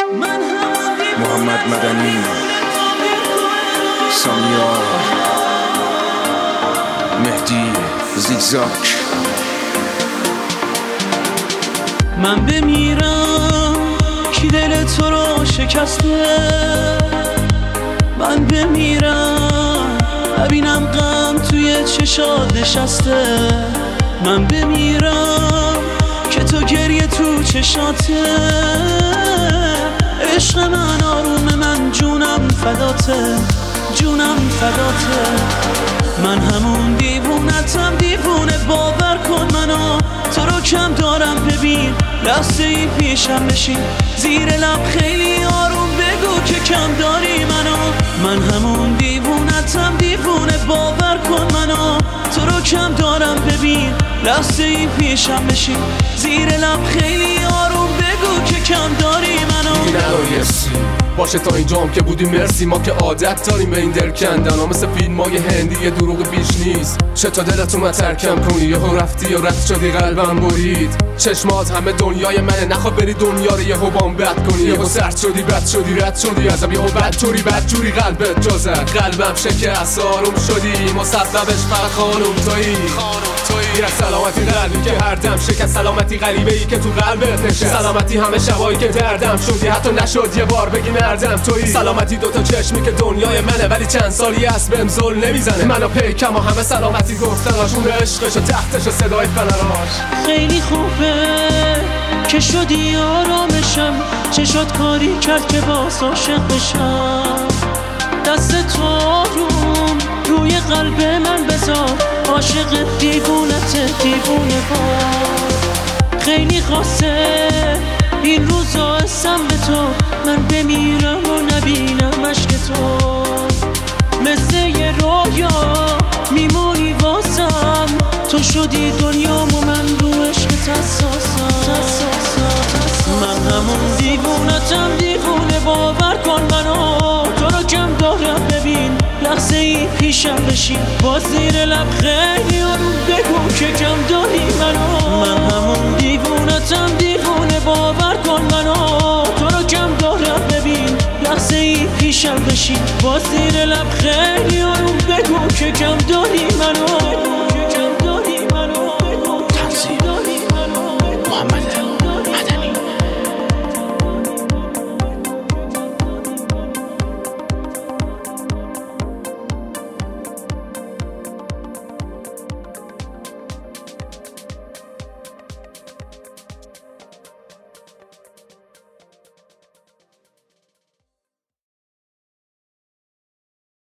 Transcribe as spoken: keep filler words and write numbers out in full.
محمد مدنی، سامیار، مهدی زیگزاک. من بمیرم کی دل تو رو شکسته، من بمیرم ببینم غم توی چشات نشسته، من بمیرم که تو گریه تو چشاته، عشق من آروم من جونم فداته، جونم فداته. من همون دیوونتم دیوونه، باور کن منو تو رو کم دارم، ببین لحظه ای پیشم بشین، زیر لب خیلی آروم بگو که کم داری منو. من همون دیوونتم دیوونه، باور کن منو تو رو کم دارم، ببین لحظه ای پیشم بشین، زیر لب خیلی آروم بگو که کم داری منو. نرایسی باشه تا اینجام که بودی مرسی، ما که عادت داریم به این دل کندن، مثل فیلم های هندی یه دروغ بیش نیست. چه تا دلت اومد ترکم کنی، یهو رفتی یا رفت شدی قلبم برید، چشمات همه دنیای منه، نخواد بری دنیا رو یهو بام بد کنی، یهو سرد شدی بد شدی رد شدی از یهو بد جوری بد جوری قلبت جا زد، قلبم شکست آروم شدی، مسببش فقط خانم تویی، یه سلامتی قلبی که هر دم شکست، سلامتی غریبه ای که تو قلبت نشست، سلامتی همه شبایی که دردم شدی حتی نشد یه بار بگی مردم تویی، سلامتی دوتا چشمی که دنیای منه ولی چند سالی است بهم زل نمیزنه، منو پیکم و همه سلامتی گفتناش، اون عشقش و تحتش و صدای فنراش. خیلی خوبه که شدی آرامشم، چشات کاری کرد که باز عاشق بشم، دست تو آروم روی قلب من بذار، عاشق دیوونت دیوونه بار. خیلی خاصه این روزا اسم به تو، من بمیرم و نبینم عشق تو، مثل یه رویا میمونی واسم، تو شدی دنیام و من رو عشقت حساسم. من همون دیوونتم دیوونه، باور کن منو تو رو کم دارم، ببین لحظه ای پیشم بشین، با زیر لب خیلی آروم بگو که کم داری منو. من همون دیوونتم دیوونه، باور کن منو تو رو کم دارم، ببین لحظه ای پیشم بشین، با زیر لب خیلی آروم بگو که کم داری منو.